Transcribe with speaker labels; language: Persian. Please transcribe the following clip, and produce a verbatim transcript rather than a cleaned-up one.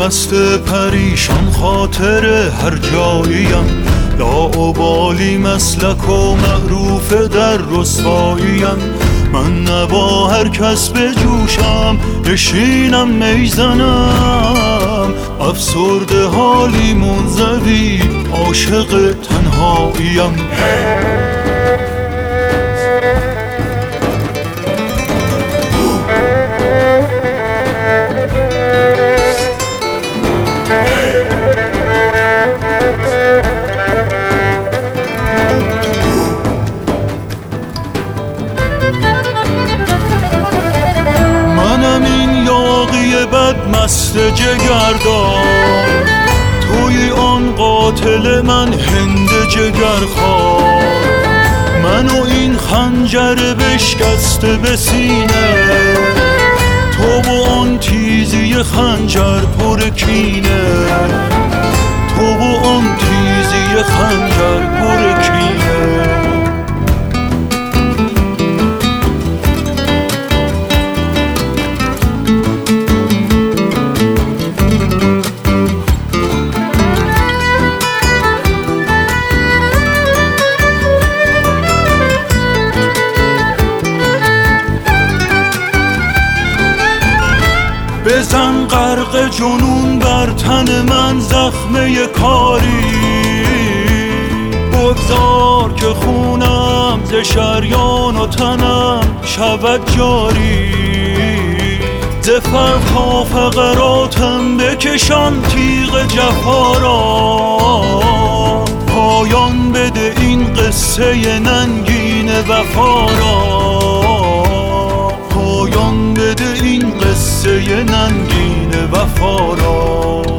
Speaker 1: مست پریشان خاطر هر جاییم، لاابالی مسلک و معروف در رسواییم. من نه با هر کس بجوشم، بشینم میزنم، افسرده حالی منزوی، عاشق تنهاییم. بد مست جگردار، توی آن قاتل من هند جگرخوار. من و این خنجر بشکسته به سینه، تو و آن تیزی خنجر پر کینه، تو و آن تیزی خنجر پر کینه. بزن غرق جنون بر تن من زخمه کاری، بگذار که خونم ز شریان و تنم شود جاری. ز فرق فقراتم بکشان تیغ جفا را، پایان بده این قصه ننگین وفا را، پایان بده این قصه ننگین وفا را.